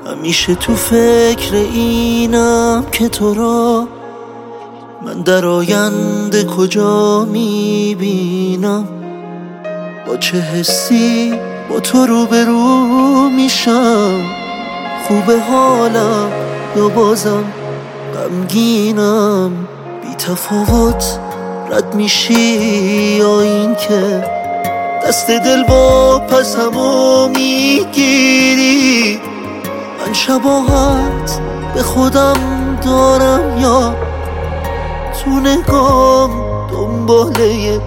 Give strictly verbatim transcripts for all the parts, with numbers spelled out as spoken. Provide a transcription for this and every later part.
همیشه تو فکر اینم که تو را من در آینده کجا میبینم. با چه حسی با تو روبرو میشم، خوبه حالم یا بازم غمگینم. بی تفاوت رد میشی یا این که دست دل با پسمو میگیری. من شباهت به خودم دارم یا تو نگام دنباله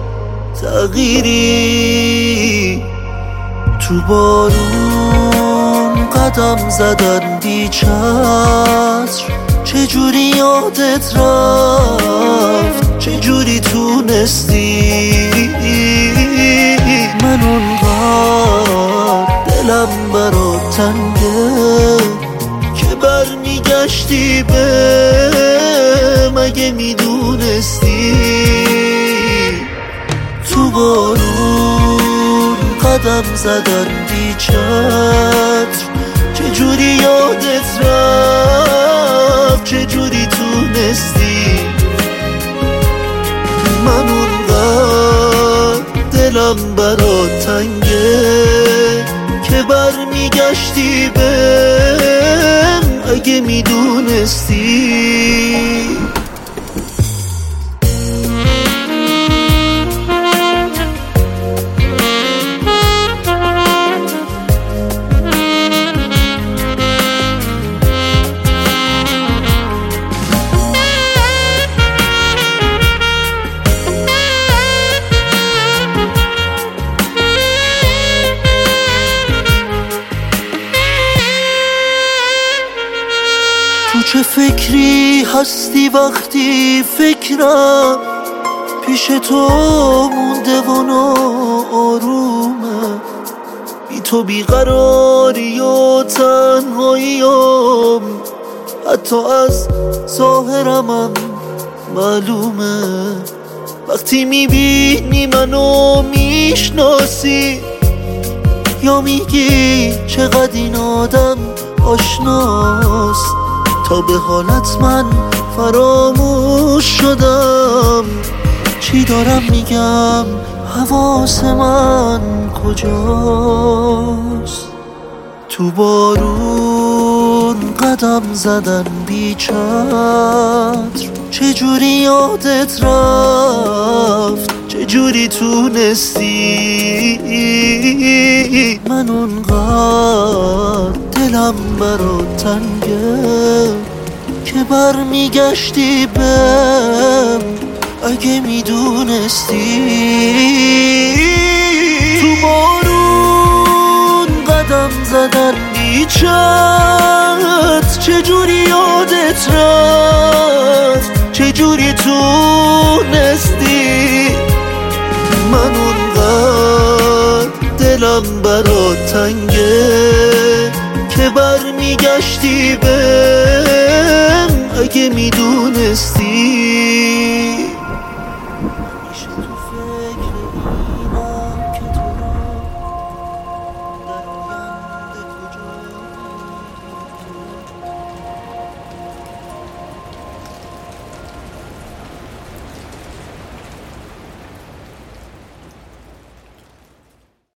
تغییری؟ تو بارون قدم زدن بی چتر، چجوری یادت رفت، چجوری تونستی؟ من اونقدر دلم برات تنگه که برمیگشتی به مگه میدونستی؟ تو بارون قدم زدن بی چتر، چجوری یادت رفت، چجوری تونستی؟ من اونقدر دلم برات تنگه که برمیگشتی بهم اگه میدونستی. تو چه فکری هستی وقتی فکرم پیش تو مونده و آرومه؟ بی تو بیقراری و تنهاییم حتی از ظاهرمم معلومه. وقتی میبینی منو میشناسی یا میگی چقدر این آدم آشناست، تا به حالت من فراموش شدم. چی دارم میگم حواس من کجاست؟ تو بارون قدم زدن بی چتر، چجوری یادت رفت، چجوری تونستی؟ من اونقدر دلم برات تنگه که برمیگشتی بهم اگه میدونستی. تو بارون قدم زدن بی چتر، چجوری یادت رفت، چجوری تونستی؟ من اونقدر دلم برات تنگه که برمیگشتی بهم اگه میدونستی.